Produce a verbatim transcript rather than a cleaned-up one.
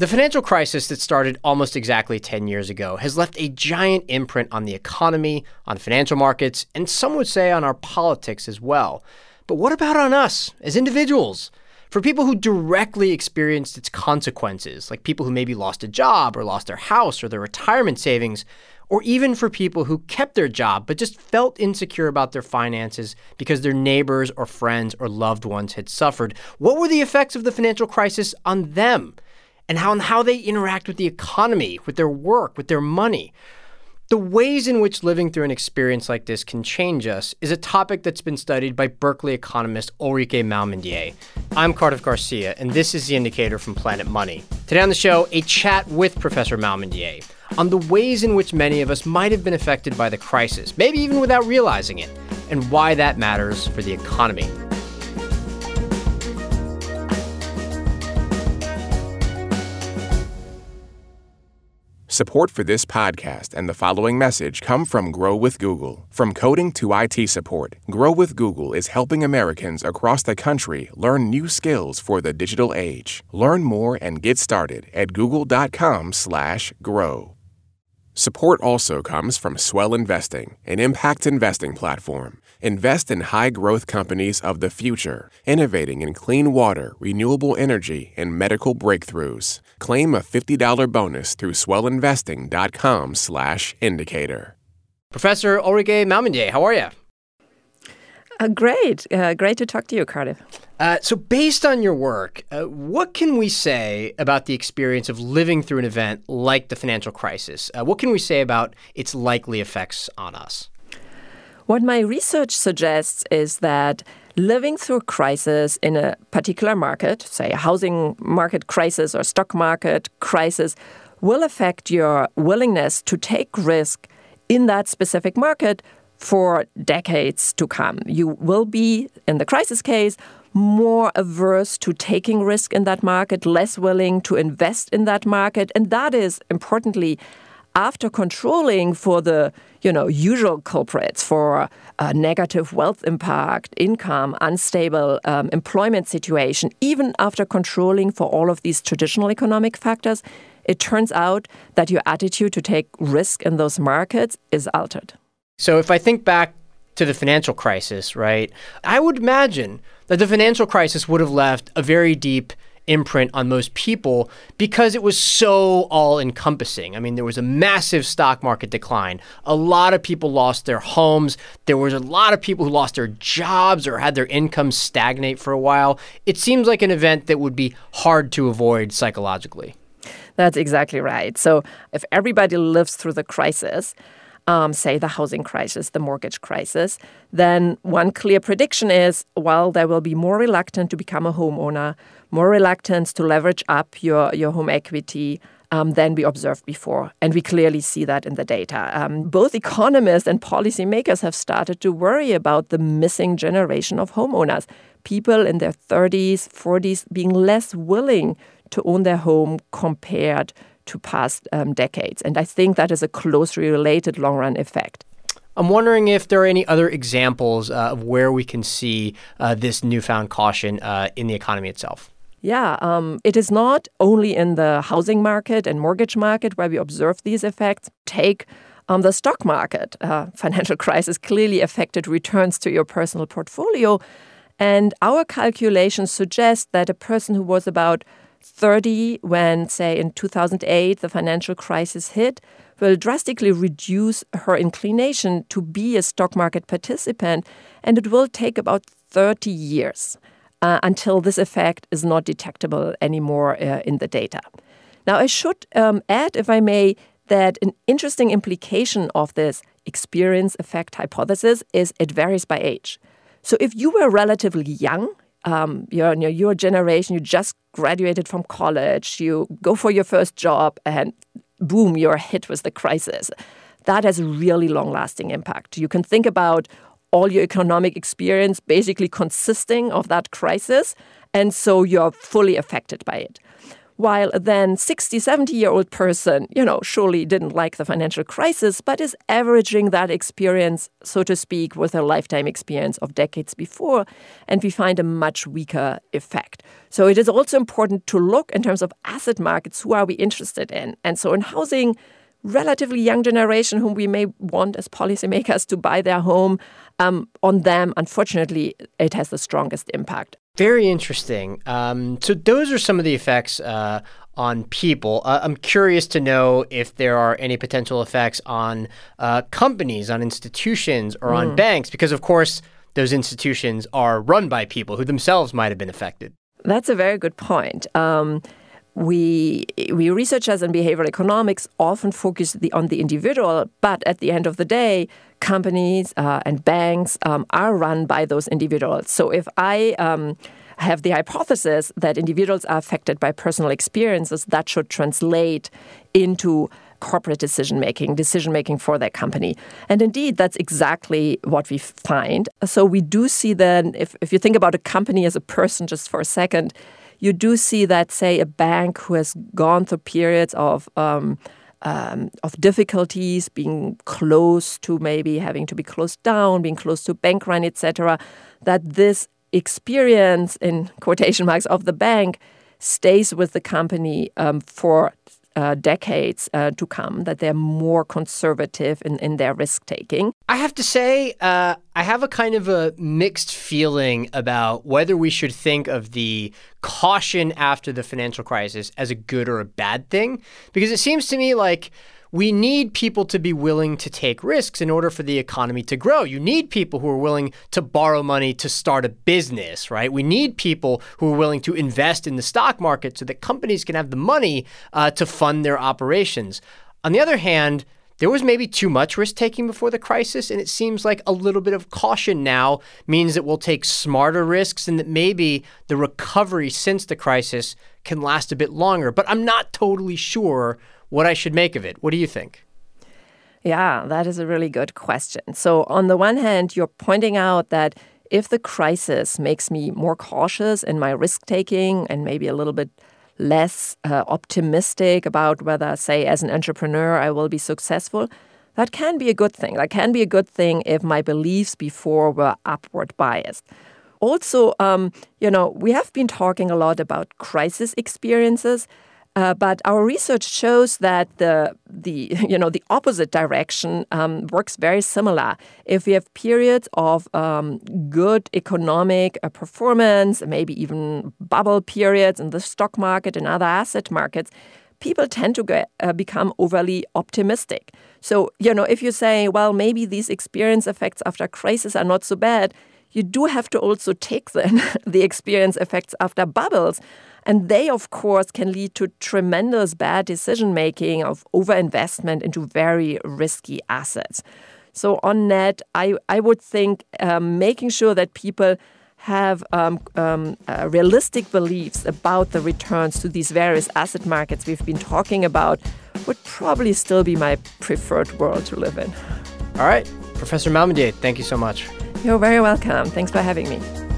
The financial crisis that started almost exactly ten years ago has left a giant imprint on the economy, on financial markets, and some would say on our politics as well. But what about on us as individuals? For people who directly experienced its consequences, like people who maybe lost a job or lost their house or their retirement savings, or even for people who kept their job but just felt insecure about their finances because their neighbors or friends or loved ones had suffered, what were the effects of the financial crisis on them? And how, and how they interact with the economy, with their work, with their money. The ways in which living through an experience like this can change us is a topic that's been studied by Berkeley economist Ulrike Malmendier. I'm Cardiff Garcia, and this is The Indicator from Planet Money. Today on the show, a chat with Professor Malmendier on the ways in which many of us might have been affected by the crisis, maybe even without realizing it, and why that matters for the economy. Support for this podcast and the following message come from Grow with Google. From coding to I T support, Grow with Google is helping Americans across the country learn new skills for the digital age. Learn more and get started at google.com slash grow. Support also comes from Swell Investing, an impact investing platform. Invest in high-growth companies of the future, innovating in clean water, renewable energy, and medical breakthroughs. Claim a fifty dollars bonus through swellinvesting.com slash indicator. Professor Ulrike Malmendier, how are you? Uh, great. Uh, great to talk to you, Cardiff. Uh, so based on your work, uh, what can we say about the experience of living through an event like the financial crisis? Uh, what can we say about its likely effects on us? What my research suggests is that living through a crisis in a particular market, say a housing market crisis or stock market crisis, will affect your willingness to take risk in that specific market for decades to come. You will be, in the crisis case, more averse to taking risk in that market, less willing to invest in that market. And that is, importantly, after controlling for the, you know, usual culprits for a negative wealth impact, income, unstable um, employment situation, even after controlling for all of these traditional economic factors, it turns out that your attitude to take risk in those markets is altered. So if I think back to the financial crisis, right, I would imagine that the financial crisis would have left a very deep imprint on most people because it was so all-encompassing. I mean, there was a massive stock market decline. A lot of people lost their homes. There was a lot of people who lost their jobs or had their income stagnate for a while. It seems like an event that would be hard to avoid psychologically. That's exactly right. So if everybody lives through the crisis, Um, say the housing crisis, the mortgage crisis, then one clear prediction is, well, there will be more reluctant to become a homeowner, more reluctance to leverage up your, your home equity um, than we observed before. And we clearly see that in the data. Um, both economists and policymakers have started to worry about the missing generation of homeowners, people in their thirties, forties being less willing to own their home compared to past um, decades. And I think that is a closely related long-run effect. I'm wondering if there are any other examples uh, of where we can see uh, this newfound caution uh, in the economy itself. Yeah, um, it is not only in the housing market and mortgage market where we observe these effects. Take um, the stock market. Uh, financial crisis clearly affected returns to your personal portfolio. And our calculations suggest that a person who was about thirty when, say, in two thousand eight, the financial crisis hit, will drastically reduce her inclination to be a stock market participant. And it will take about thirty years uh, until this effect is not detectable anymore uh, in the data. Now, I should um, add, if I may, that an interesting implication of this experience effect hypothesis is it varies by age. So if you were relatively young, Um, you're in your, your generation, you just graduated from college, you go for your first job, and boom, you're hit with the crisis. That has a really long-lasting impact. You can think about all your economic experience basically consisting of that crisis, and so you're fully affected by it. while then sixty, seventy-year-old person, you know, surely didn't like the financial crisis, but is averaging that experience, so to speak, with a lifetime experience of decades before, and we find a much weaker effect. So it is also important to look in terms of asset markets, who are we interested in? And so in housing, relatively young generation whom we may want as policymakers to buy their home, um, on them, unfortunately, it has the strongest impact. Very interesting. Um, so those are some of the effects uh, on people. Uh, I'm curious to know if there are any potential effects on uh, companies, on institutions, or mm. on banks, because, of course, those institutions are run by people who themselves might have been affected. That's a very good point. Um, we we researchers in behavioral economics often focus the, on the individual, but at the end of the day, companies uh, and banks um, are run by those individuals. So if I um, have the hypothesis that individuals are affected by personal experiences, that should translate into corporate decision-making, decision-making for their company. And indeed, that's exactly what we find. So we do see then, if, if you think about a company as a person just for a second, you do see that, say, a bank who has gone through periods of um, um, of difficulties, being close to maybe having to be closed down, being close to bank run, et cetera, that this experience, in quotation marks, of the bank stays with the company um, for Uh, decades uh, to come, that they're more conservative in, in their risk-taking. I have to say, uh, I have a kind of a mixed feeling about whether we should think of the caution after the financial crisis as a good or a bad thing, because it seems to me like we need people to be willing to take risks in order for the economy to grow. You need people who are willing to borrow money to start a business, right? We need people who are willing to invest in the stock market so that companies can have the money uh, to fund their operations. On the other hand, there was maybe too much risk-taking before the crisis, and it seems like a little bit of caution now means that we'll take smarter risks and that maybe the recovery since the crisis can last a bit longer. But I'm not totally sure what I should make of it. What do you think? Yeah, that is a really good question. So on the one hand, you're pointing out that if the crisis makes me more cautious in my risk-taking and maybe a little bit less uh, optimistic about whether, say, as an entrepreneur, I will be successful, that can be a good thing. That can be a good thing if my beliefs before were upward biased. Also, um, you know, we have been talking a lot about crisis experiences, Uh, but our research shows that the the you know the opposite direction um, works very similar. If we have periods of um, good economic uh, performance, maybe even bubble periods in the stock market and other asset markets, people tend to get, uh, become overly optimistic. So you know if you say, well, maybe these experience effects after crisis are not so bad, you do have to also take then the experience effects after bubbles. And they, of course, can lead to tremendous bad decision-making of overinvestment into very risky assets. So on net, I, I would think um, making sure that people have um, um, uh, realistic beliefs about the returns to these various asset markets we've been talking about would probably still be my preferred world to live in. All right. Professor Malmendier, thank you so much. You're very welcome. Thanks for having me.